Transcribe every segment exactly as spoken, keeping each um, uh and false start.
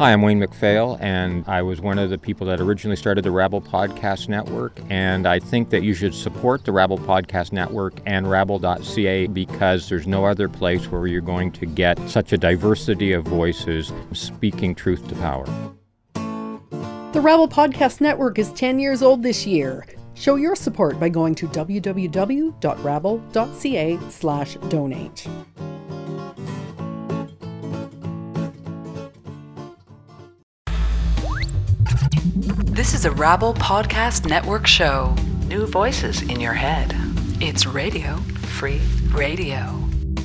Hi, I'm Wayne MacPhail, and I was one of the people that originally started the Rabble Podcast Network, and I think that you should support the Rabble Podcast Network and rabble dot c a because there's no other place where you're going to get such a diversity of voices speaking truth to power. The Rabble Podcast Network is ten years old this year. Show your support by going to w w w dot rabble dot c a slash donate. This is a Rabble Podcast Network show. New voices in your head. It's Radio Free Radio.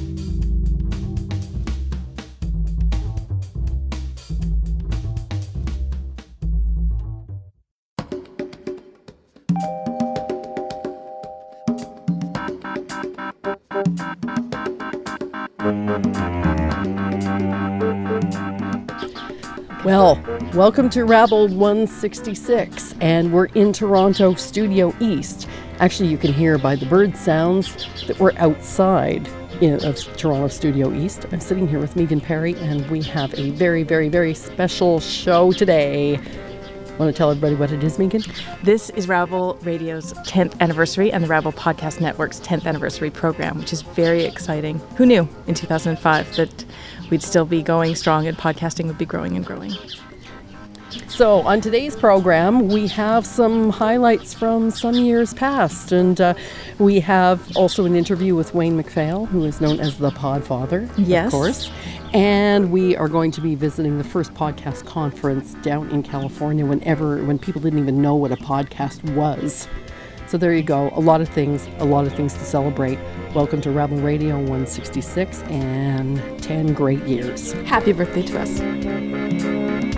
Well, welcome to Rabble one sixty-six, and we're in Toronto Studio East. Actually, you can hear by the bird sounds that we're outside in, of Toronto Studio East. I'm sitting here with Megan Perry, and we have a very, very, very special show today. Want to tell everybody what it is, Megan? This is Rabble Radio's tenth anniversary and the Rabble Podcast Network's tenth anniversary program, which is very exciting. Who knew in two thousand five that we'd still be going strong and podcasting would be growing and growing? So on today's program, we have some highlights from some years past, and uh, we have also an interview with Wayne MacPhail, who is known as the Podfather, yes, of course. And we are going to be visiting the first podcast conference down in California whenever, when people didn't even know what a podcast was. So there you go. A lot of things, a lot of things to celebrate. Welcome to Rabble Radio one sixty-six and ten great years. Happy birthday to us.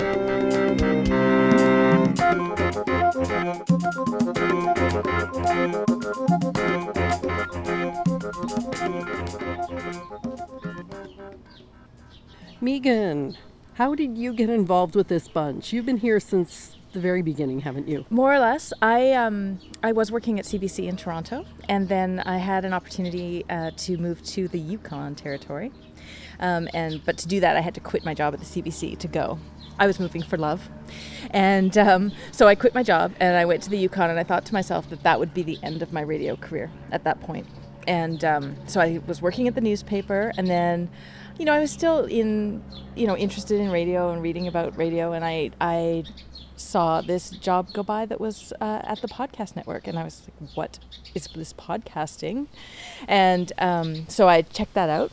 Megan, how did you get involved with this bunch? You've been here since the very beginning, haven't you? More or less. I um I was working at C B C in Toronto, and then I had an opportunity uh, to move to the Yukon Territory. Um, and but to do that, I had to quit my job at the C B C to go. I was moving for love. And um, so I quit my job and I went to the Yukon, and I thought to myself that that would be the end of my radio career at that point. And um, so I was working at the newspaper, and then, you know, I was still in, you know, interested in radio and reading about radio, and I I saw this job go by that was uh, at the podcast network, and I was like, what is this podcasting? And um, so I checked that out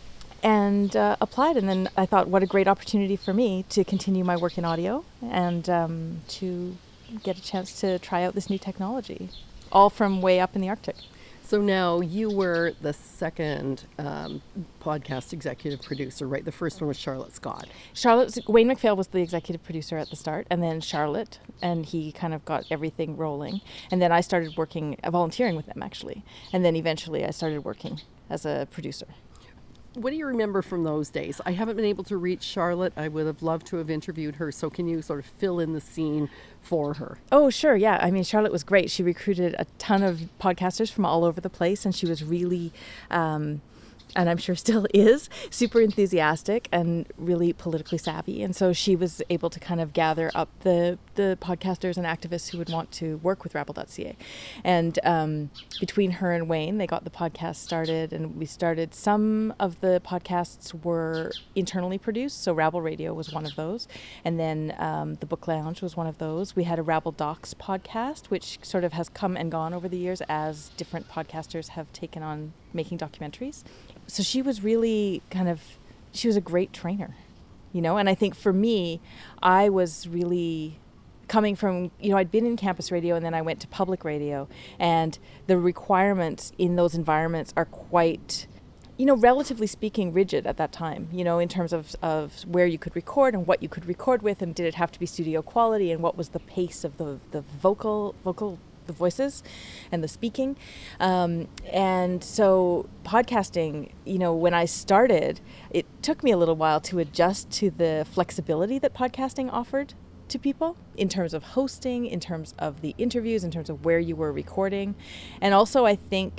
and uh, applied, and then I thought, what a great opportunity for me to continue my work in audio and um, to get a chance to try out this new technology, all from way up in the Arctic. So now you were the second um, podcast executive producer, right? The first one was Charlotte Scott. Charlotte, Wayne MacPhail was the executive producer at the start, and then Charlotte, and he kind of got everything rolling. And then I started working, uh, volunteering with them actually. And then eventually I started working as a producer. What do you remember from those days? I haven't been able to reach Charlotte. I would have loved to have interviewed her. So can you sort of fill in the scene for her? Oh, sure. Yeah. I mean, Charlotte was great. She recruited a ton of podcasters from all over the place, and she was really, um, and I'm sure still is, super enthusiastic and really politically savvy. And so she was able to kind of gather up the, the podcasters and activists who would want to work with rabble dot c a. And um, between her and Wayne, they got the podcast started, and we started, some of the podcasts were internally produced. So Rabble Radio was one of those. And then um, the Book Lounge was one of those. We had a Rabble Docs podcast, which sort of has come and gone over the years as different podcasters have taken on making documentaries. So she was really kind of, she was a great trainer, you know, and I think for me, I was really coming from, you know, I'd been in campus radio, and then I went to public radio, and the requirements in those environments are quite, you know, relatively speaking, rigid at that time, you know, in terms of, of where you could record and what you could record with, and did it have to be studio quality, and what was the pace of the, the vocal, vocal the voices and the speaking. Um, and so podcasting, you know, when I started, it took me a little while to adjust to the flexibility that podcasting offered to people in terms of hosting, in terms of the interviews, in terms of where you were recording. And also, I think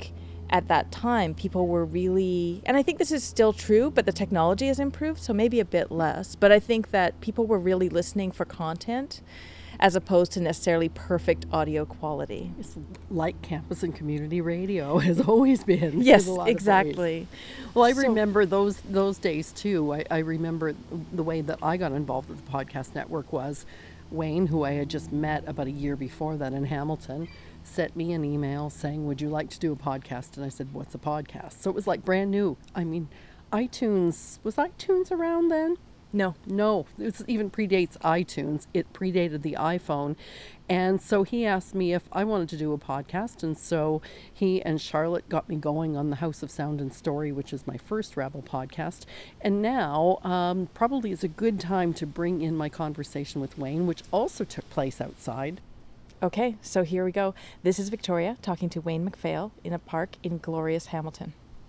at that time, people were really, and I think this is still true, but the technology has improved, so maybe a bit less. But I think that people were really listening for content as opposed to necessarily perfect audio quality. It's like campus and community radio has always been. Yes, exactly. Well, I So- remember those those days too. I, I remember the way that I got involved with the podcast network was Wayne, who I had just met about a year before that in Hamilton, sent me an email saying, would you like to do a podcast? And I said, what's a podcast? So it was like brand new. I mean, iTunes, was iTunes around then? No. No, it even predates iTunes. It predated the iPhone. And so he asked me if I wanted to do a podcast. And so he and Charlotte got me going on the House of Sound and Story, which is my first Rabble podcast. And now um, probably is a good time to bring in my conversation with Wayne, which also took place outside. Okay, so here we go. This is Victoria talking to Wayne MacPhail in a park in glorious Hamilton.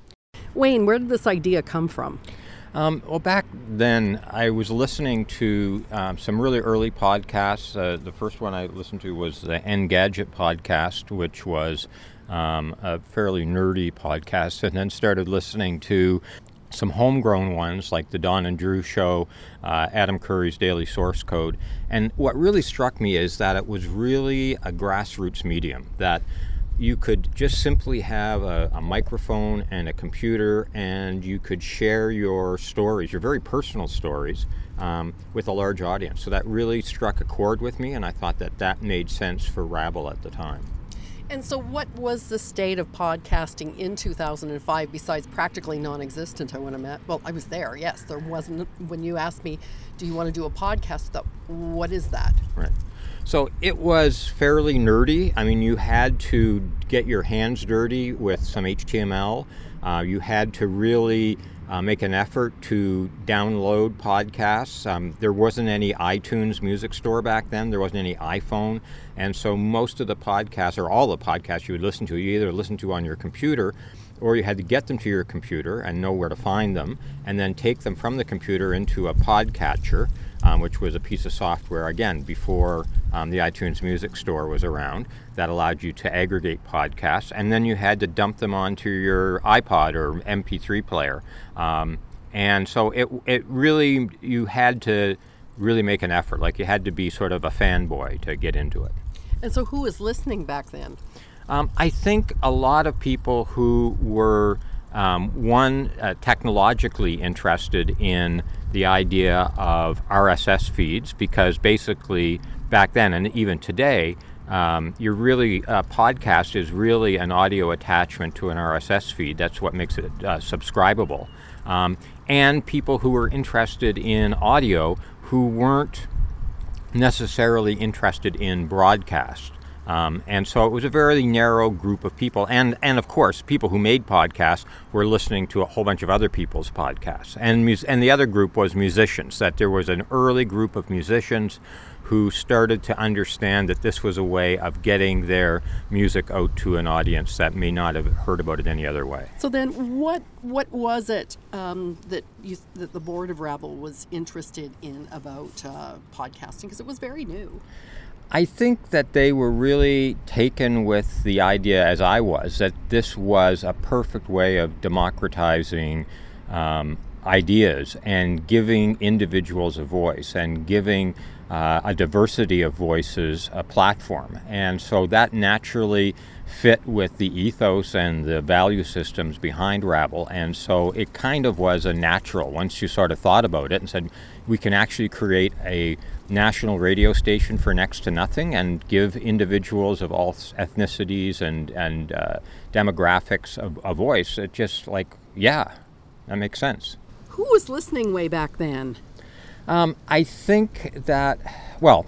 Wayne, where did this idea come from? Um, well, back then, I was listening to um, some really early podcasts. Uh, the first one I listened to was the Engadget podcast, which was um, a fairly nerdy podcast, and then started listening to some homegrown ones like the Don and Drew Show, uh, Adam Curry's Daily Source Code. And what really struck me is that it was really a grassroots medium, that you could just simply have a, a microphone and a computer, and you could share your stories, your very personal stories, um, with a large audience. So that really struck a chord with me, and I thought that that made sense for Rabble at the time. And so what was the state of podcasting in two thousand five besides practically non-existent? I want to met. Well, I was there, yes. There wasn't, when you asked me, do you want to do a podcast? That, what is that? Right. So it was fairly nerdy. I mean, you had to get your hands dirty with some H T M L. Uh, you had to really uh, make an effort to download podcasts. Um, there wasn't any iTunes music store back then. There wasn't any iPhone. And so most of the podcasts, or all the podcasts you would listen to, you either listen to on your computer, or you had to get them to your computer and know where to find them, and then take them from the computer into a podcatcher, um, which was a piece of software, again, before um, the iTunes Music Store was around, that allowed you to aggregate podcasts, and then you had to dump them onto your iPod or M P three player. Um, and so it, it really, you had to really make an effort, like you had to be sort of a fanboy to get into it. And so who was listening back then? Um, I think a lot of people who were, um, one, uh, technologically interested in the idea of R S S feeds, because basically back then and even today, um, you're really, a podcast is really an audio attachment to an R S S feed. That's what makes it uh, subscribable. Um, and people who were interested in audio who weren't necessarily interested in broadcast. Um, and so it was a very narrow group of people. And, and of course, people who made podcasts were listening to a whole bunch of other people's podcasts. And, mus- and the other group was musicians, that there was an early group of musicians who started to understand that this was a way of getting their music out to an audience that may not have heard about it any other way. So then what what was it um, that, you, that the board of Rabble was interested in about uh, podcasting? Because it was very new. I think that they were really taken with the idea, as I was, that this was a perfect way of democratizing um, ideas and giving individuals a voice and giving uh, a diversity of voices a platform. And so that naturally fit with the ethos and the value systems behind Rabble. And so it kind of was a natural, once you sort of thought about it and said, we can actually create a national radio station for next to nothing and give individuals of all ethnicities and, and uh, demographics a, a voice. It just like, yeah, that makes sense. Who was listening way back then? Um, I think that, well,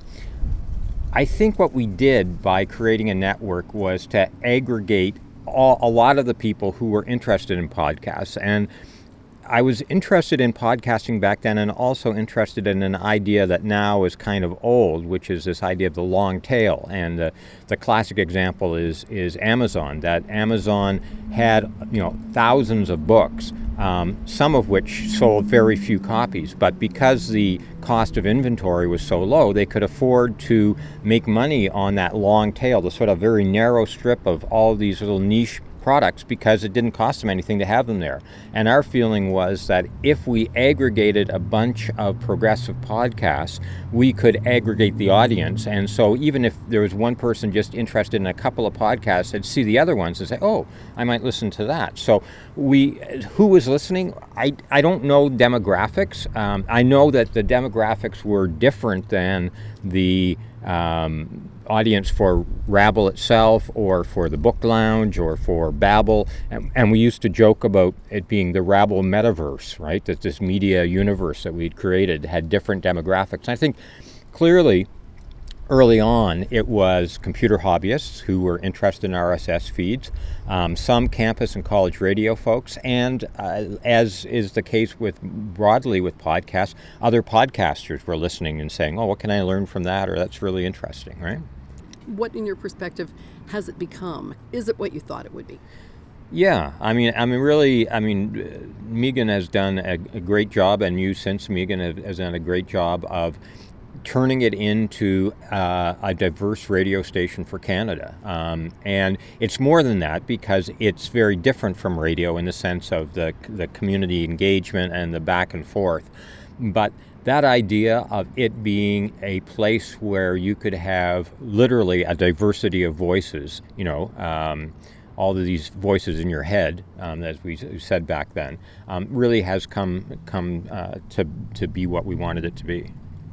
I think what we did by creating a network was to aggregate all, a lot of the people who were interested in podcasts. And I was interested in podcasting back then, and also interested in an idea that now is kind of old, which is this idea of the long tail. And the, the classic example is is Amazon. That Amazon had, you know, thousands of books, um, some of which sold very few copies. But because the cost of inventory was so low, they could afford to make money on that long tail, the sort of very narrow strip of all these little niche products because it didn't cost them anything to have them there. And our feeling was that if we aggregated a bunch of progressive podcasts, we could aggregate the audience. And so even if there was one person just interested in a couple of podcasts, they'd see the other ones and say, oh, I might listen to that. So we, who was listening? I, I don't know demographics. Um, I know that the demographics were different than the um, audience for Rabble itself, or for the Book Lounge, or for Babbel, and, and we used to joke about it being the Rabble metaverse, right? That this media universe that we'd created had different demographics. And I think clearly early on it was computer hobbyists who were interested in R S S feeds, um, some campus and college radio folks, and uh, as is the case with broadly with podcasts, other podcasters were listening and saying, oh, what can I learn from that? Or that's really interesting, right? What, in your perspective, has it become? Is it what you thought it would be? Yeah, I mean, I mean, really, I mean, Megan has done a, a great job, and you, since Megan, have, has done a great job of turning it into uh, a diverse radio station for Canada. Um, and it's more than that, because it's very different from radio in the sense of the the community engagement and the back and forth. But that idea of it being a place where you could have literally a diversity of voices, you know, um, all of these voices in your head, um, as we said back then, um, really has come come uh, to to be what we wanted it to be.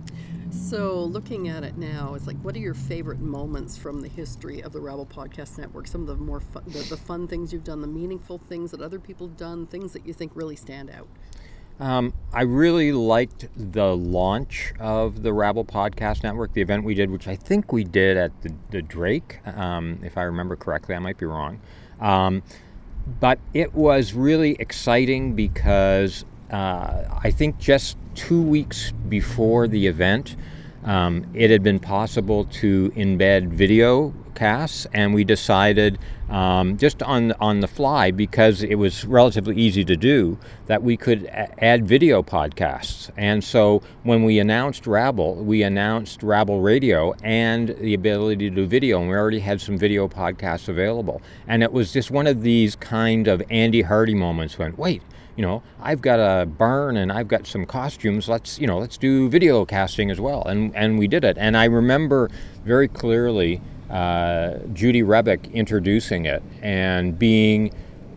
So looking at it now, it's like, what are your favorite moments from the history of the Rabble Podcast Network? Some of the more fun, the, the fun things you've done, the meaningful things that other people have done, things that you think really stand out. Um, I really liked the launch of the Rabble Podcast Network, the event we did, which I think we did at the, the Drake, um, if I remember correctly. I might be wrong. Um, but it was really exciting because uh, I think just two weeks before the event, um, it had been possible to embed video casts, and we decided um, just on on the fly, because it was relatively easy to do, that we could a- add video podcasts. And so when we announced Rabble, we announced Rabble Radio and the ability to do video, and we already had some video podcasts available. And it was just one of these kind of Andy Hardy moments when, wait, you know, I've got a barn and I've got some costumes. Let's, you know, let's do video casting as well. And and we did it. And I remember very clearly uh, Judy Rebick introducing it and being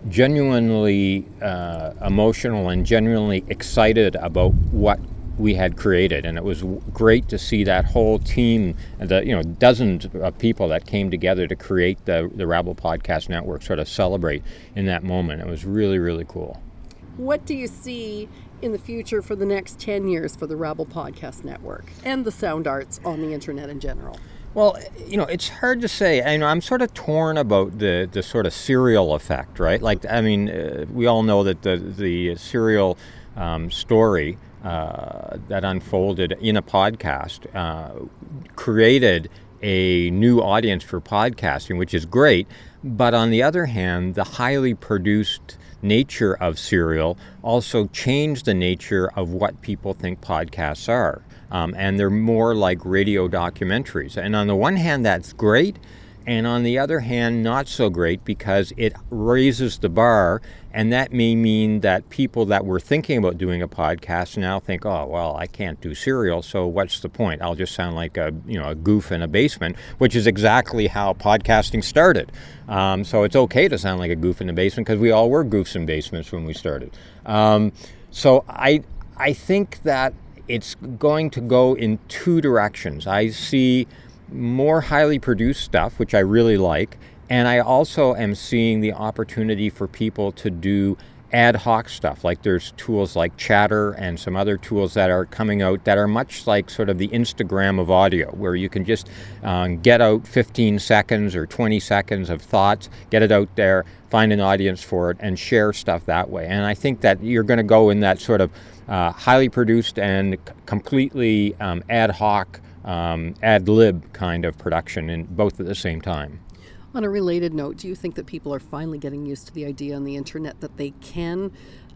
genuinely uh, emotional and genuinely excited about what we had created. And it was great to see that whole team, the you know dozens of people that came together to create the the Rabble Podcast Network, sort of celebrate in that moment. It was really, really cool. What do you see in the future for the next ten years for the Rabble Podcast Network and the sound arts on the internet in general? Well, you know, it's hard to say. I, you know, I'm sort of torn about the, the sort of serial effect, right? Like, I mean, uh, we all know that the, the serial um, story uh, that unfolded in a podcast uh, created a new audience for podcasting, which is great. But on the other hand, the highly produced nature of serial also changed the nature of what people think podcasts are. Um, and they're more like radio documentaries. And on the one hand, that's great. And on the other hand, not so great, because it raises the bar. And that may mean that people that were thinking about doing a podcast now think, oh, well, I can't do serial, so what's the point? I'll just sound like a, you know, a goof in a basement, which is exactly how podcasting started. Um, so it's okay to sound like a goof in the basement, because we all were goofs in basements when we started. Um, so I, I think that it's going to go in two directions. I see more highly produced stuff, which I really like, and I also am seeing the opportunity for people to do ad hoc stuff. Like there's tools like Chatter and some other tools that are coming out that are much like sort of the Instagram of audio, where you can just um, get out fifteen seconds or twenty seconds of thoughts, get it out there, find an audience for it, and share stuff that way. And I think that you're going to go in that sort of uh, highly produced and c- completely um, ad hoc, um, ad lib kind of production, in both at the same time. On a related note, do you think that people are finally getting used to the idea on the internet that they can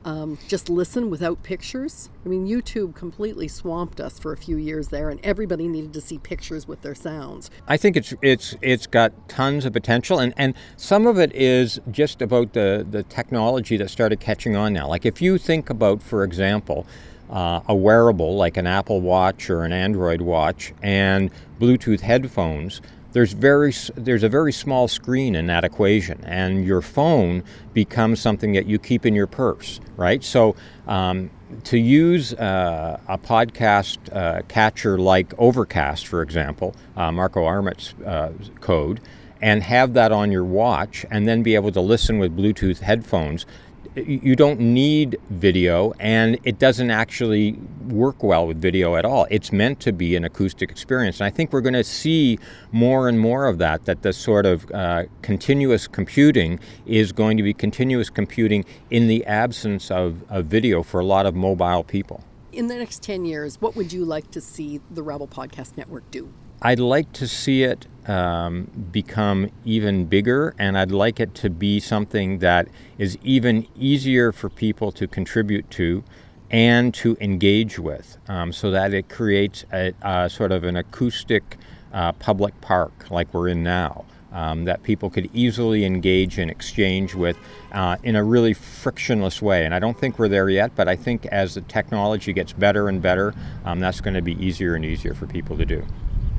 um, just listen without pictures? I mean, YouTube completely swamped us for a few years there, and everybody needed to see pictures with their sounds. I think it's it's it's got tons of potential, and, and some of it is just about the, the technology that started catching on now. Like if you think about, for example, uh, a wearable like an Apple Watch or an Android watch and Bluetooth headphones, There's very there's a very small screen in that equation, and your phone becomes something that you keep in your purse, right? So um, to use uh, a podcast uh, catcher like Overcast, for example, uh, Marco Arment's uh, code, and have that on your watch, and then be able to listen with Bluetooth headphones, you don't need video, and it doesn't actually work well with video at all. It's meant to be an acoustic experience. And I think we're going to see more and more of that, that this sort of uh, continuous computing is going to be continuous computing in the absence of, of video for a lot of mobile people. In the next ten years, what would you like to see the Rabble Podcast Network do? I'd like to see it um, become even bigger, and I'd like it to be something that is even easier for people to contribute to and to engage with, um, so that it creates a, a sort of an acoustic uh, public park like we're in now, um, that people could easily engage and exchange with uh, in a really frictionless way. And I don't think we're there yet, but I think as the technology gets better and better, um, that's going to be easier and easier for people to do.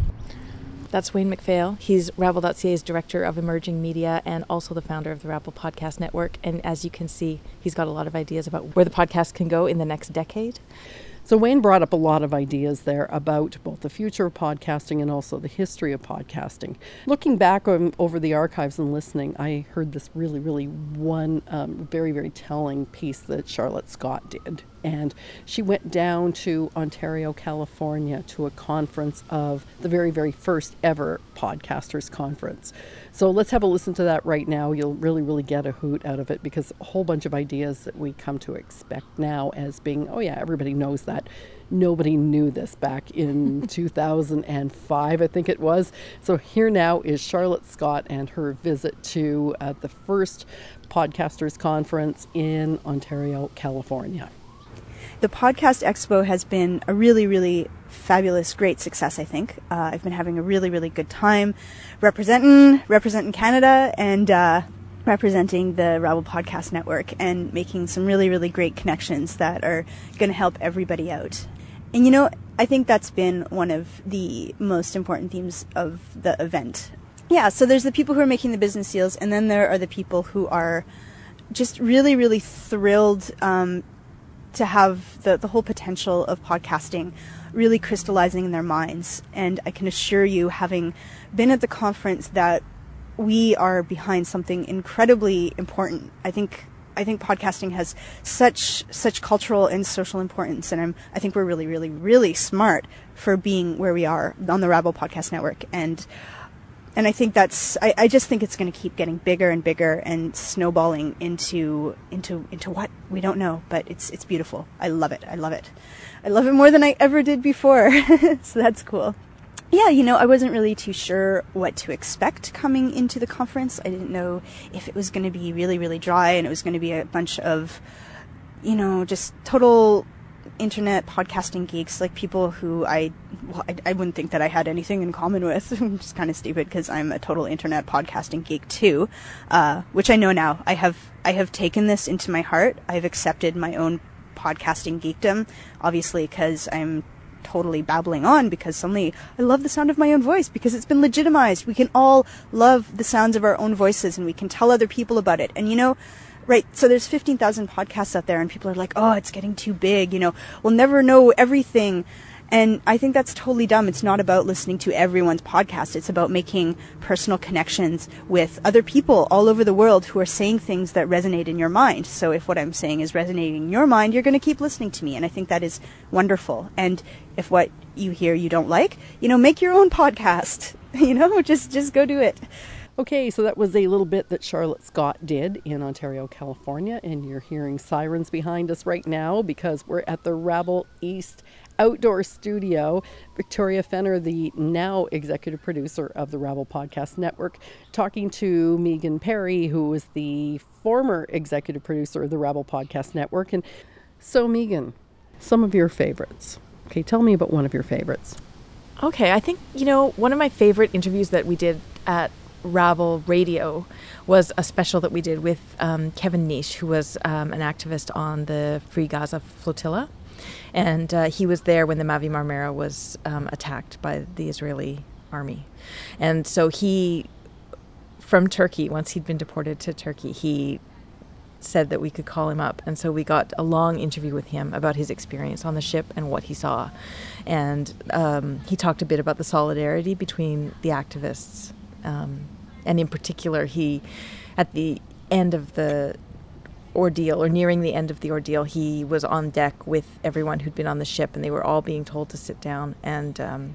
That's Wayne MacPhail. He's Rabble dot C A's Director of Emerging Media and also the founder of the Rabble Podcast Network. And as you can see, he's got a lot of ideas about where the podcast can go in the next decade. So Wayne brought up a lot of ideas there about both the future of podcasting and also the history of podcasting. Looking back on, over the archives and listening, I heard this really, really one um, very, very telling piece that Charlotte Scott did. And she went down to Ontario, California to a conference of the very, very first ever Podcasters Conference. So let's have a listen to that right now. You'll really, really get a hoot out of it, because a whole bunch of ideas that we come to expect now as being, oh yeah, everybody knows that. Nobody knew this back in two thousand five, I think it was. So here now is Charlotte Scott and her visit to uh, the first Podcasters Conference in Ontario, California. The Podcast Expo has been a really, really fabulous, great success, I think. Uh, I've been having a really, really good time representing, representing Canada and uh, representing the Rabble Podcast Network and making some really, really great connections that are going to help everybody out. And, you know, I think that's been one of the most important themes of the event. Yeah, so there's the people who are making the business deals, and then there are the people who are just really, really thrilled um, to have the, the whole potential of podcasting really crystallizing in their minds. And I can assure you, having been at the conference, that we are behind something incredibly important. I think I think podcasting has such such cultural and social importance, and I'm I think we're really, really, really smart for being where we are on the Rabble Podcast Network. And And I think that's, I, I just think it's going to keep getting bigger and bigger and snowballing into, into, into what we don't know, but it's, it's beautiful. I love it. I love it. I love it more than I ever did before. So that's cool. Yeah, you know, I wasn't really too sure what to expect coming into the conference. I didn't know if it was going to be really, really dry and it was going to be a bunch of, you know, just total internet podcasting geeks, like people who I, well, I, I wouldn't think that I had anything in common with, which is kind of stupid because I'm a total internet podcasting geek too, uh, which I know now. I have, I have taken this into my heart. I've accepted my own podcasting geekdom, obviously, because I'm totally babbling on because suddenly I love the sound of my own voice because it's been legitimized. We can all love the sounds of our own voices and we can tell other people about it. And you know, right, so there's fifteen thousand podcasts out there and people are like, oh, it's getting too big, you know, we'll never know everything. And I think that's totally dumb. It's not about listening to everyone's podcast. It's about making personal connections with other people all over the world who are saying things that resonate in your mind. So if what I'm saying is resonating in your mind, you're going to keep listening to me. And I think that is wonderful. And if what you hear you don't like, you know, make your own podcast. You know, just just go do it. Okay, so that was a little bit that Charlotte Scott did in Ontario, California, and you're hearing sirens behind us right now because we're at the Rabble East Outdoor Studio. Victoria Fenner, the now executive producer of the Rabble Podcast Network, talking to Megan Perry, who was the former executive producer of the Rabble Podcast Network. And so, Megan, some of your favorites. Okay, tell me about one of your favorites. Okay, I think, you know, one of my favorite interviews that we did at Rabble Radio was a special that we did with um, Kevin Nish, who was um, an activist on the Free Gaza Flotilla. And uh, he was there when the Mavi Marmara was um, attacked by the Israeli army. And so he, from Turkey, once he'd been deported to Turkey, he said that we could call him up. And so we got a long interview with him about his experience on the ship and what he saw. And um, he talked a bit about the solidarity between the activists. Um, and in particular, he, at the end of the ordeal, or nearing the end of the ordeal, he was on deck with everyone who'd been on the ship, and they were all being told to sit down. And um,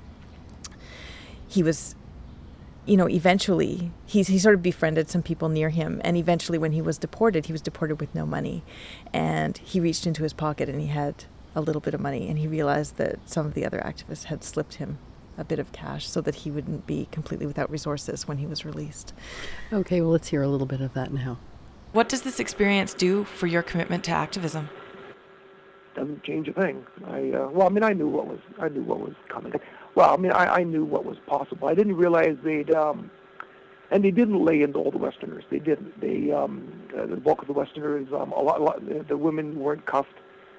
he was, you know, eventually, he's, he sort of befriended some people near him. And eventually, when he was deported, he was deported with no money. And he reached into his pocket, and he had a little bit of money. And he realized that some of the other activists had slipped him a bit of cash so that he wouldn't be completely without resources when he was released. Okay, well, let's hear a little bit of that now. What does this experience do for your commitment to activism? Doesn't change a thing. I uh, well, I mean, I knew what was I knew what was coming. Well, I mean, I, I knew what was possible. I didn't realize they'd um, and they didn't lay into all the Westerners. They didn't. They um, uh, the bulk of the Westerners, um, a lot, a lot the, the women weren't cuffed.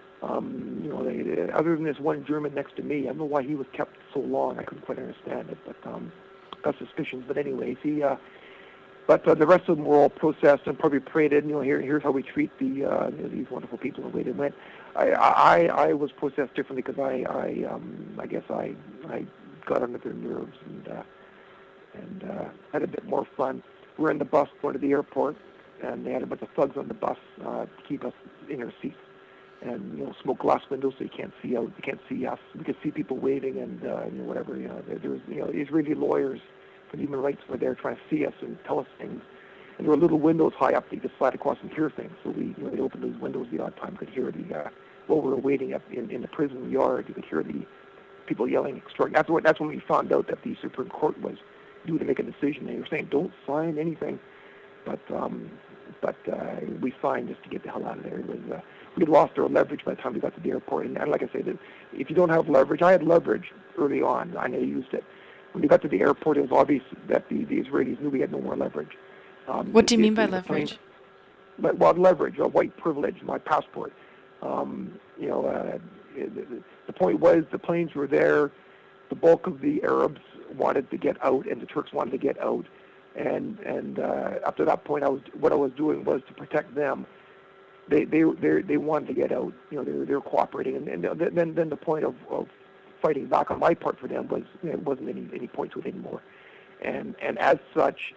Um, you know, they, other than this one German next to me, I don't know why he was kept so long. I couldn't quite understand it, but um, got suspicions. But anyways, he. Uh, But uh, the rest of them were all processed and probably paraded. You know, here, here's how we treat the uh, you know, these wonderful people the way they went. I, I, I was processed differently because I, I, um, I guess I, I got under their nerves and uh, and uh, had a bit more fun. We were in the bus going to the airport, and they had a bunch of thugs on the bus uh, to keep us in our seats, and you know, smoke glass windows so you can't see out, you can't see us. We could see people waving and uh, you know, whatever. You know, there, there was you know Israeli lawyers for human rights were there trying to see us and tell us things. And there were little windows high up that you could slide across and hear things. So we, you know, they opened those windows the odd time, could hear the, uh, while we were waiting up in, in the prison yard, you could hear the people yelling extraordinary. That's when, that's when we found out that the Supreme Court was due to make a decision. They were saying, don't sign anything. But um, but uh, we signed just to get the hell out of there. It was, uh, we had lost our leverage by the time we got to the airport. And, and like I said, if you don't have leverage, I had leverage early on. I never used it. When we got to the airport, it was obvious that the, the Israelis knew we had no more leverage. Um, what do you it, mean it, by it leverage? Plane, well, leverage, a white privilege, my passport. Um, you know, uh, it, the point was the planes were there. The bulk of the Arabs wanted to get out, and the Turks wanted to get out. And and uh, up to that point, I was what I was doing was to protect them. They they they they wanted to get out. You know, they were they were cooperating, and, and then then the point of, of fighting back on my part for them was, you know, it wasn't any any point to it anymore, and and as such,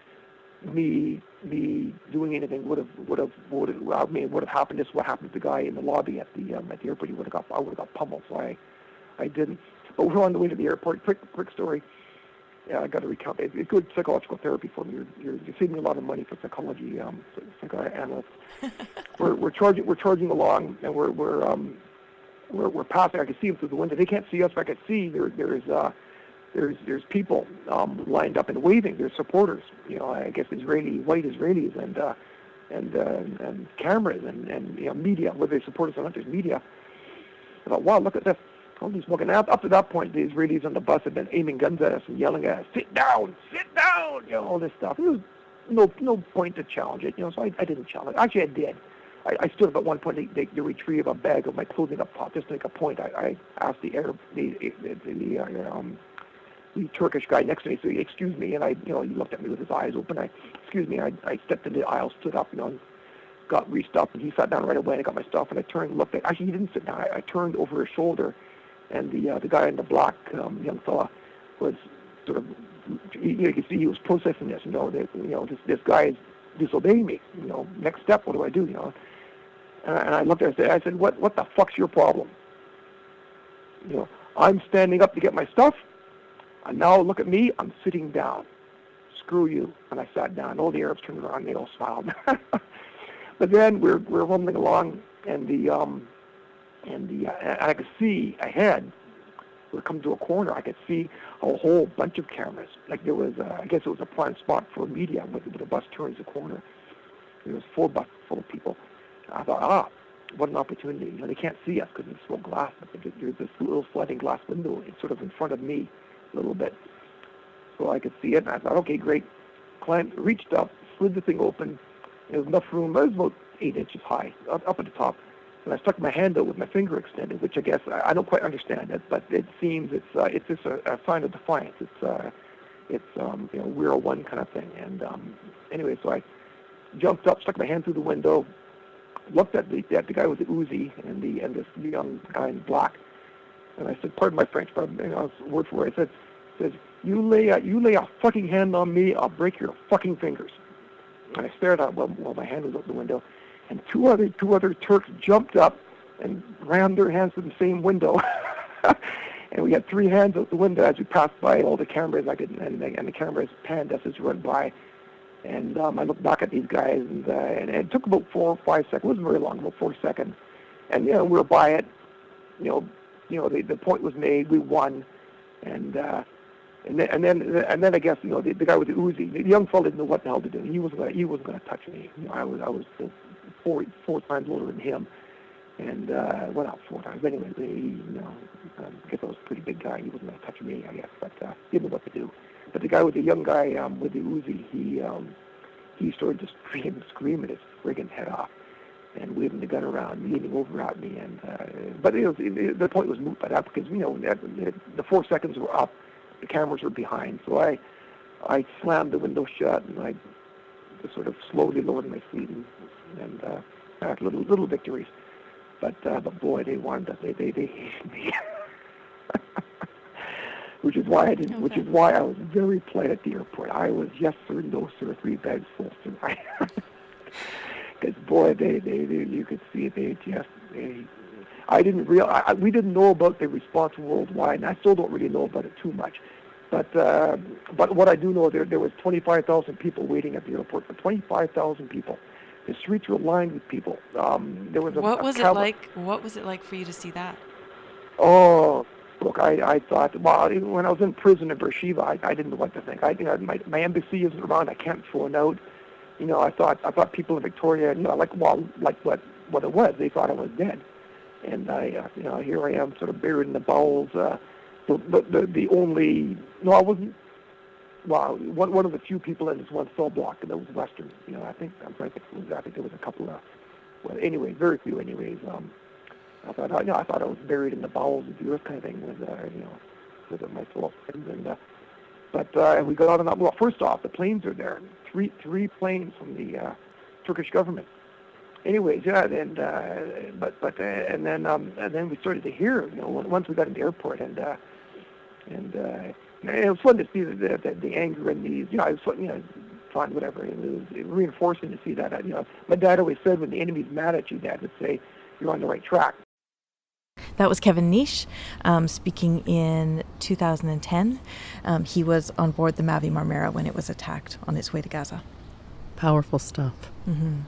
me me doing anything would have would have would have I mean would have happened. This is what happened to the guy in the lobby at the um, at the airport. He would have got I would have got pummeled. So I I didn't. But we were on the way to the airport. Quick quick story. Yeah, I got to recount. It's it's good psychological therapy for me. You're you're, you're saving me a lot of money for psychology um psychoanalysts. we're we're charging we're charging along, and we're we're um. We're, we're passing. I can see them through the window. They can't see us, but I can see there, there's uh, there's there's people um, lined up and waving. There's supporters. You know, I guess Israeli, white Israelis, and uh, and uh, and cameras and, and you know media. Whether they support us or not, there's media. I thought, wow, look at this. All these smoking. Up, up to that point, the Israelis on the bus had been aiming guns at us and yelling at us, "Sit down, sit down!" You know, all this stuff. There was no no point to challenge it. You know, so I, I didn't challenge it. Actually, I did. I, I stood up at one point to, to, to retrieve a bag of my clothing up top, just to make a point. I, I asked the Arab, the the, the, uh, um, the Turkish guy next to me, so he, excuse me, and I, you know, he looked at me with his eyes open. I, excuse me, I, I stepped into the aisle, stood up, you know, got restuffed, and he sat down right away. And I got my stuff, and I turned, and looked at. Actually, he didn't sit down. I, I turned over his shoulder, and the uh, the guy in the black, um, young fella, was sort of, you, you can see he was processing this. You know, that, you know, this this guy is disobeying me. You know, next step, what do I do? You know. And I looked at it, I said, what what the fuck's your problem? You know, I'm standing up to get my stuff, and now look at me, I'm sitting down. screw you. And I sat down. All the Arabs turned around, they all smiled. But then we're we're rumbling along, and the um, and the uh, I could see ahead. We're coming to a corner. I could see a whole bunch of cameras. Like there was, uh, I guess it was a prime spot for media when the bus turns the corner. There was four buses full of people. I thought, ah, what an opportunity. You know, they can't see us because it's full glass. But there's this little sliding glass window. It's sort of in front of me a little bit. So I could see it, and I thought, okay, great. Climbed, reached up, slid the thing open. There was enough room. It was about eight inches high, up, up at the top. And I stuck my hand out with my finger extended, which I guess I, I don't quite understand it, but it seems it's uh, it's just a, a sign of defiance. It's uh, it's um, you know, we're one kind of thing. And um, anyway, so I jumped up, stuck my hand through the window, looked at the at the guy with the Uzi and the and this young guy in black, and I said, "Pardon my French, but you know, word for word." I said, "says you lay a, you lay a fucking hand on me, I'll break your fucking fingers." And I stared out while, while my hand was out the window, and two other two other Turks jumped up and rammed their hands through the same window. And we had three hands out the window as we passed by all the cameras. I could, and, the, and the cameras panned us as we went by. And um, I looked back at these guys, and, uh, and, and it took about four or five seconds. It wasn't very long, about four seconds. And you know, we were by it. You know, you know, the, the point was made. We won, and uh, and then and then and then I guess you know the, the guy with the Uzi, the young fellow didn't know what the hell to do. He wasn't gonna, he wasn't going to touch me. You know, I was I was four four times older than him. And, uh, well, not four times. Anyway, he, you know, um, I guess I was a pretty big guy. He wasn't going to touch me, I guess, but uh, he didn't know what to do. But the guy with the young guy um, with the Uzi, he um, he started to scream, screaming his friggin' head off and waving the gun around, leaning over at me. And uh, but you know, it, the point was moot by that because, you know, the, the four seconds were up, the cameras were behind. So I I slammed the window shut, and I just sort of slowly lowered my feet and, and uh, had little, little victories. But, uh, but boy, they wanted us. They, they, they hated me, which is why I didn't. Okay. Which is why I was very polite at the airport. I was yes sir, no sir, three bags full sir. Because boy, they, they, they, you could see they just. They, I didn't real. I, we didn't know about the response worldwide, and I still don't really know about it too much. But, uh, but what I do know, there, there was twenty-five thousand people waiting at the airport. For twenty-five thousand people. The streets were lined with people. Um, there was a, what was a it like? What was it like for you to see that? Oh, look, I, I thought, well, when I was in prison in Beersheba, I, I didn't know what to think. I, you know, my, my embassy isn't around. I can't throw a note. You know, I thought, I thought people in Victoria, you know, like, well, like what, what it was. They thought I was dead, and I, uh, you know, here I am, sort of buried in the bowels. Uh, the, the, the only, no, I wasn't. Well, one one of the few people in this one cell block, and that was Western. You know, I think I'm trying to think. I think there was a couple of, well, anyway, very few, anyways. Um, I thought, you know, I thought I was buried in the bowels of the earth, kind of thing, with, uh, you know, with my fellow friends. And uh, but uh, we got on and well, first off, the planes are there. Three three planes from the uh, Turkish government. Anyways, yeah, and uh, but but uh, and then um, and then we started to hear, you know, once we got in the airport, and uh, and. Uh, It was fun to see the, the, the anger in these, you know, it was fun, you know, fun, whatever. It was reinforcing to see that, you know. My dad always said when the enemy's mad at you, Dad would say, you're on the right track. That was Kevin Nish um, speaking in two thousand ten. Um, he was on board the Mavi Marmara when it was attacked on its way to Gaza. Powerful stuff. Mm-hmm.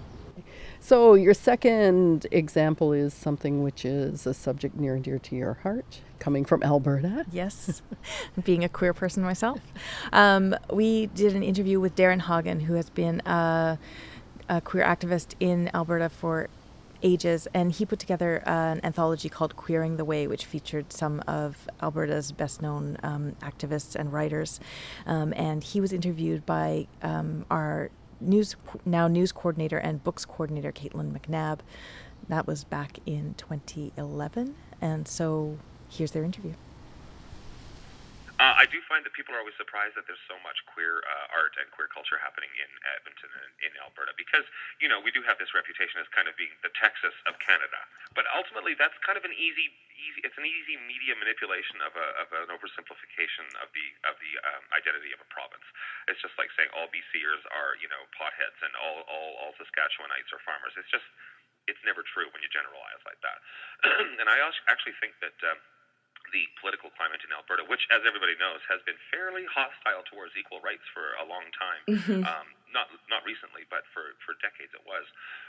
So your second example is something which is a subject near and dear to your heart, coming from Alberta. Yes, being a queer person myself. Um, we did an interview with Darren Hagen, who has been a, a queer activist in Alberta for ages, and he put together uh, an anthology called Queering the Way, which featured some of Alberta's best-known um, activists and writers. Um, and he was interviewed by um, our news now news coordinator and books coordinator Caitlin McNabb. That was back in twenty eleven, and so here's their interview. Uh, I do find that people are always surprised that there's so much queer uh, art and queer culture happening in Edmonton and in Alberta because, you know, we do have this reputation as kind of being the Texas of Canada. But ultimately, that's kind of an easy, easy it's an easy media manipulation of, a, of an oversimplification of the of the um, identity of a province. It's just like saying all BCers are, you know, potheads and all, all, all Saskatchewanites are farmers. It's just, it's never true when you generalize like that. And I actually think that... Um, the political climate in Alberta, which, as everybody knows, has been fairly hostile towards equal rights for a long time. Mm-hmm. Um, not not recently, but for, for decades it was.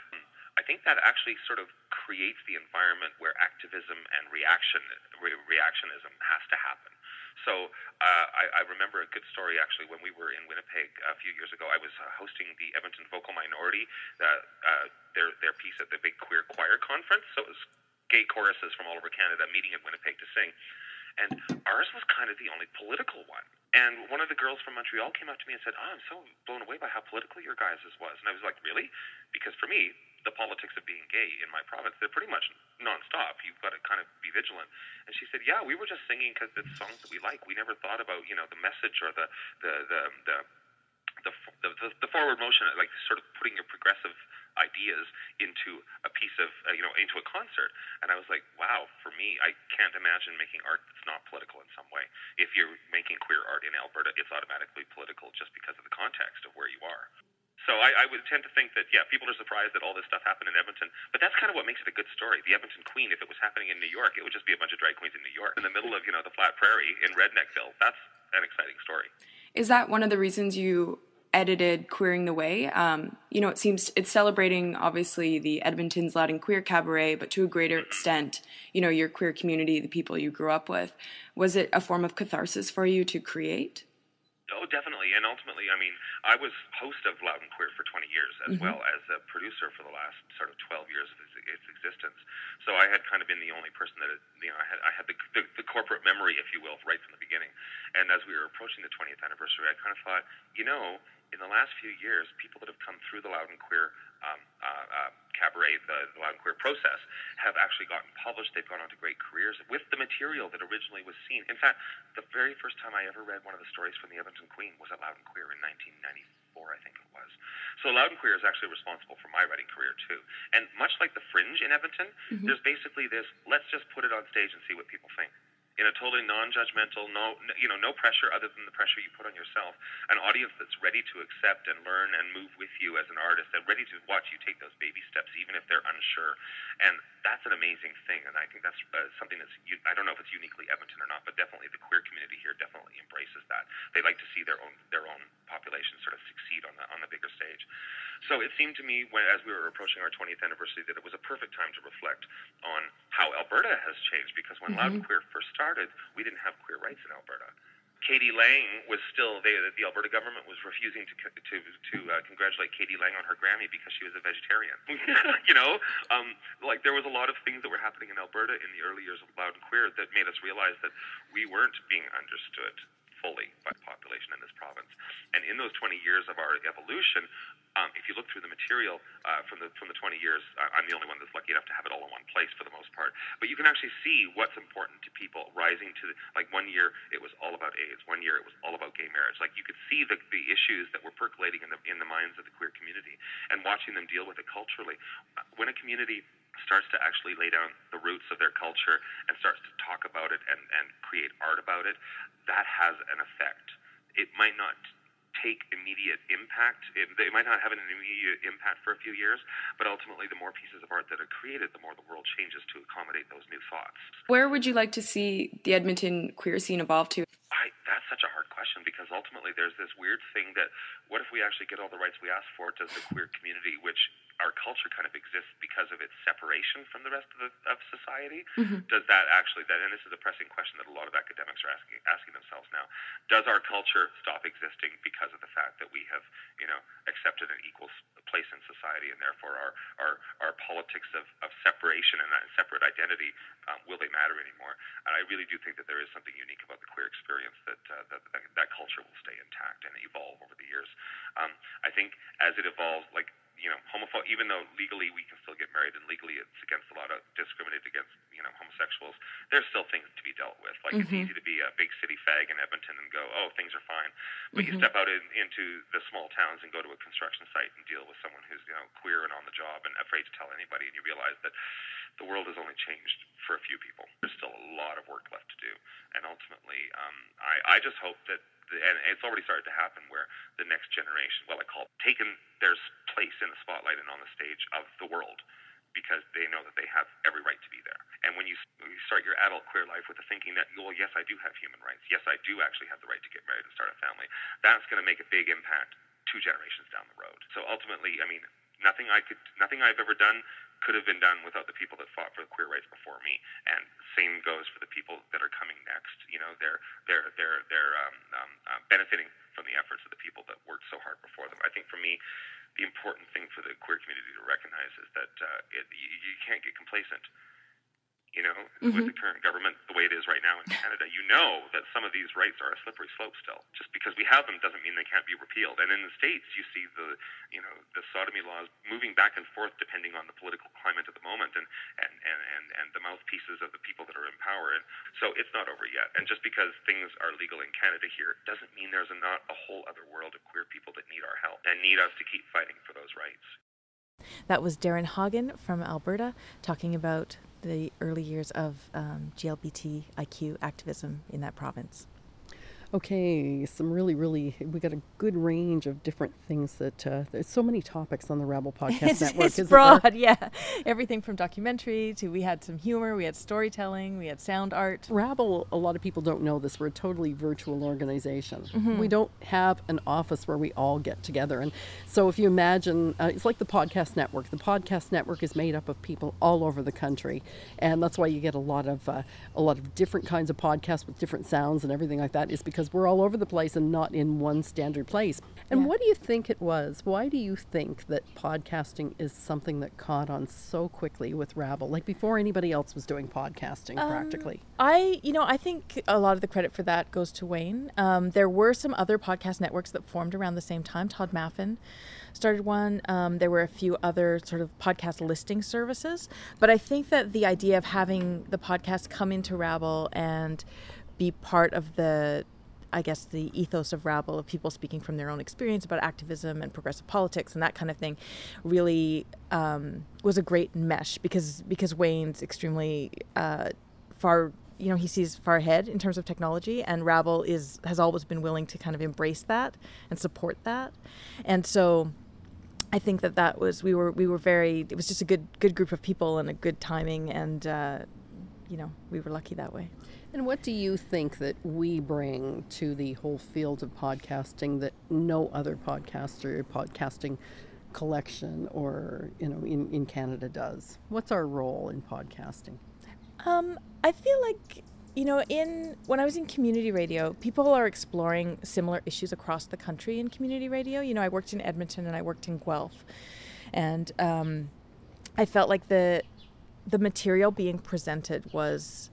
I think that actually sort of creates the environment where activism and reaction re- reactionism has to happen. So uh, I, I remember a good story, actually, when we were in Winnipeg a few years ago. I was uh, hosting the Edmonton Vocal Minority, uh, uh, their, their piece at the Big Queer Choir Conference. So it was gay choruses from all over Canada meeting in Winnipeg to sing. And ours was kind of the only political one. And one of the girls from Montreal came up to me and said, oh, I'm so blown away by how political your guys' was. And I was like, really? Because for me, the politics of being gay in my province, they're pretty much nonstop. You've got to kind of be vigilant. And she said, yeah, we were just singing because it's songs that we like. We never thought about, you know, the message or the, the, the, the The, the the forward motion, like sort of putting your progressive ideas into a piece of, uh, you know, into a concert. And I was like, wow, for me, I can't imagine making art that's not political in some way. If you're making queer art in Alberta, it's automatically political just because of the context of where you are. So I, I would tend to think that, yeah, people are surprised that all this stuff happened in Edmonton, but that's kind of what makes it a good story. The Edmonton Queen, if it was happening in New York, it would just be a bunch of drag queens in New York. In the middle of, you know, the flat prairie in Redneckville, that's an exciting story. Is that one of the reasons you edited Queering the Way? Um, you know, it seems it's celebrating, obviously, the Edmonton's Loud and Queer Cabaret, but to a greater extent, you know, your queer community, the people you grew up with. Was it a form of catharsis for you to create? Oh, definitely. And ultimately, I mean, I was host of Loud and Queer for twenty years, as mm-hmm. well as a producer for the last sort of twelve years of its, its existence. So I had kind of been the only person that, it, you know, I had I had the, the, the corporate memory, if you will, right from the beginning. And as we were approaching the twentieth anniversary, I kind of thought, you know, in the last few years, people that have come through the Loud and Queer um, uh, uh, cabaret, the, the Loud and Queer process, have actually gotten published. They've gone on to great careers with the material that originally was seen. In fact, the very first time I ever read one of the stories from the Edmonton Queen was at Loud and Queer in nineteen ninety-four, I think it was. So Loud and Queer is actually responsible for my writing career, too. And much like the Fringe in Edmonton, mm-hmm. there's basically this, let's just put it on stage and see what people think. In a totally non-judgmental, no, you know, no pressure other than the pressure you put on yourself. An audience that's ready to accept and learn and move with you as an artist, and ready to watch you take those baby steps, even if they're unsure. And that's an amazing thing. And I think that's uh, something that's, I don't know if it's uniquely Edmonton or not, but definitely the queer community here definitely embraces that. They like to see their own their own population sort of succeed on the on the bigger stage. So it seemed to me, when, as we were approaching our twentieth anniversary, that it was a perfect time to reflect on how Alberta has changed. Because when mm-hmm. Loud and Queer first started, we didn't have queer rights in Alberta. Katie Lang was still, they, the Alberta government was refusing to to to uh, congratulate Katie Lang on her Grammy because she was a vegetarian. you know, um, like there was a lot of things that were happening in Alberta in the early years of Loud and Queer that made us realize that we weren't being understood fully by the population in this province. And in those twenty years of our evolution, um, if you look through the material uh, from the from the twenty years, I'm the only one that's lucky enough to have it all in one place for the most part. But you can actually see what's important to people rising to, the, like one year it was all about AIDS, one year it was all about gay marriage. Like you could see the, the issues that were percolating in the in the minds of the queer community, and watching them deal with it culturally. When a community starts to actually lay down the roots of their culture and starts to talk about it and, and create art about it, that has an effect. It might not take immediate impact. It, it might not have an immediate impact for a few years, but ultimately the more pieces of art that are created, the more the world changes to accommodate those new thoughts. Where would you like to see the Edmonton queer scene evolve to? I, that's such a hard question, because ultimately there's this weird thing that, what if we actually get all the rights we ask for? Does the queer community, which our culture kind of exists because of its separation from the rest of, the, of society, mm-hmm. does that actually, that, and this is a pressing question that a lot of academics are asking, asking themselves now, does our culture stop existing because of the fact that we have, you know, accepted an equal place in society, and therefore our, our, our politics of, of separation and that separate identity, um, will they matter anymore? And I really do think that there is something unique about the queer experience, that uh, that, that that culture will stay intact and evolve over the years. Um, I think as it evolves, like, you know, homophobia, even though legally we can still get married and legally it's against a lot of, discriminated against, you know, homosexuals, there's still things to be dealt with. Like, mm-hmm. it's easy to be a big city fag in Edmonton and go, oh, things are fine. But mm-hmm. you step out in, into the small towns and go to a construction site and deal with someone who's, you know, queer and on the job and afraid to tell anybody, and you realize that the world has only changed for a few people. There's still a lot of work left to do. And ultimately, um, I, I just hope that, and it's already started to happen, where the next generation, well, I call it, taken their place in the spotlight and on the stage of the world, because they know that they have every right to be there. And when you, when you start your adult queer life with the thinking that, well, yes, I do have human rights. Yes, I do actually have the right to get married and start a family. That's going to make a big impact two generations down the road. So ultimately, I mean, nothing I could, nothing I've ever done could have been done without the people that fought for the queer rights before me. And same goes for the people that are coming next. You know, they're they're they're they're um, um, uh, benefiting from the efforts of the people that worked so hard before them. I think for me, the important thing for the queer community to recognize is that uh, it, you, you can't get complacent. You know, mm-hmm. with the current government, the way it is right now in Canada, you know that some of these rights are a slippery slope still. Just because we have them doesn't mean they can't be repealed. And in the States, you see the, you know, the sodomy laws moving back and forth depending on the political climate at the moment and, and, and, and, and the mouthpieces of the people that are in power. And so it's not over yet. And just because things are legal in Canada here doesn't mean there's a, not a whole other world of queer people that need our help and need us to keep fighting for those rights. That was Darren Hagen from Alberta talking about the early years of um, G L B T I Q activism in that province. Okay, some really, really, we got a good range of different things that, uh, there's so many topics on the Rabble Podcast it's, Network, it's isn't broad, there? yeah. Everything from documentary to, we had some humor, we had storytelling, we had sound art. Rabble, a lot of people don't know this, we're a totally virtual organization. Mm-hmm. We don't have an office where we all get together. And so if you imagine, uh, it's like the Podcast Network. The Podcast Network is made up of people all over the country. And that's why you get a lot of, uh, a lot of different kinds of podcasts with different sounds and everything like that, is because we're all over the place and not in one standard place. And Yeah. what do you think it was? Why do you think that podcasting is something that caught on so quickly with Rabble, like before anybody else was doing podcasting Um, practically? I, you know, I think a lot of the credit for that goes to Wayne. Um, there were some other podcast networks that formed around the same time. Todd Maffin started one. Um, there were a few other sort of podcast listing services. But I think that the idea of having the podcast come into Rabble and be part of the, I guess, the ethos of Rabble, of people speaking from their own experience about activism and progressive politics and that kind of thing, really um, was a great mesh because because Wayne's extremely uh, far, you know, he sees far ahead in terms of technology, and Rabble is has always been willing to kind of embrace that and support that. And so I think that that was, we were we were very, it was just a good good group of people and a good timing, and uh, you know, we were lucky that way. And what do you think that we bring to the whole field of podcasting that no other podcaster, podcasting collection or, you know, in, in Canada does? What's our role in podcasting? Um, I feel like, you know, in when I was in community radio, people are exploring similar issues across the country in community radio. You know, I worked in Edmonton and I worked in Guelph. And um, I felt like the the material being presented was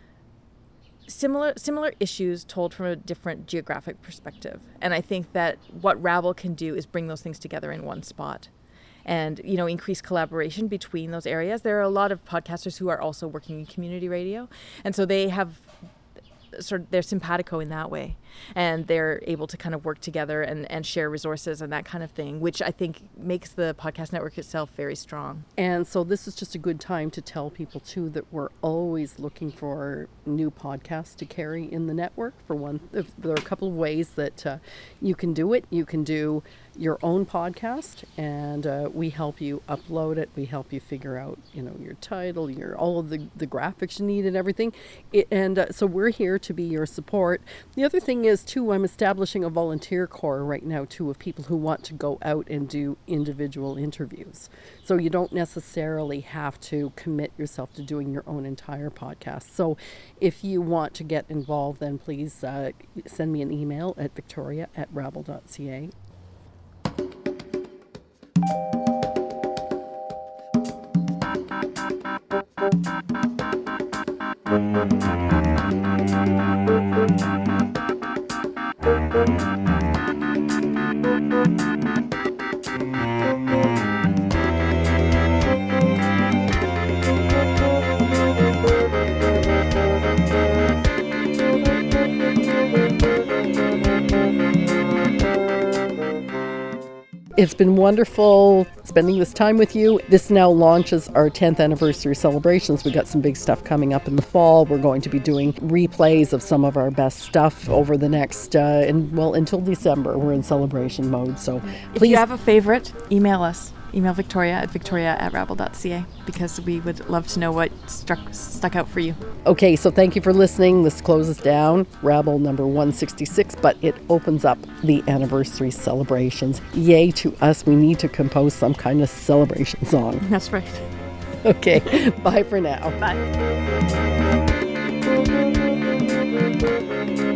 similar similar issues told from a different geographic perspective. And I think that what Rabble can do is bring those things together in one spot and, you know, increase collaboration between those areas. There are a lot of podcasters who are also working in community radio, and so they have sort of, they're simpatico in that way, and they're able to kind of work together and, and share resources and that kind of thing, which I think makes the podcast network itself very strong. And so this is just a good time to tell people too that we're always looking for new podcasts to carry in the network. For one, there are a couple of ways that uh, you can do it. You can do your own podcast, and uh, we help you upload it. We help you figure out, you know, your title, your all of the, the graphics you need and everything. It, and uh, so we're here to be your support. The other thing is too, I'm establishing a volunteer corps right now too of people who want to go out and do individual interviews. So you don't necessarily have to commit yourself to doing your own entire podcast. So if you want to get involved, then please uh, send me an email at victoria at rabble dot c a. It's been wonderful spending this time with you. This now launches our tenth anniversary celebrations. We've got some big stuff coming up in the fall. We're going to be doing replays of some of our best stuff over the next, uh, and well, until December. We're in celebration mode. So If please, you have a favorite, email us. email Victoria at victoria at rabble dot c a because we would love to know what struck stuck out for you. Okay, so thank you for listening. This closes down Rabble number one sixty-six, but it opens up the anniversary celebrations. Yay to us. We need to compose some kind of celebration song. That's right. Okay, bye for now. Bye.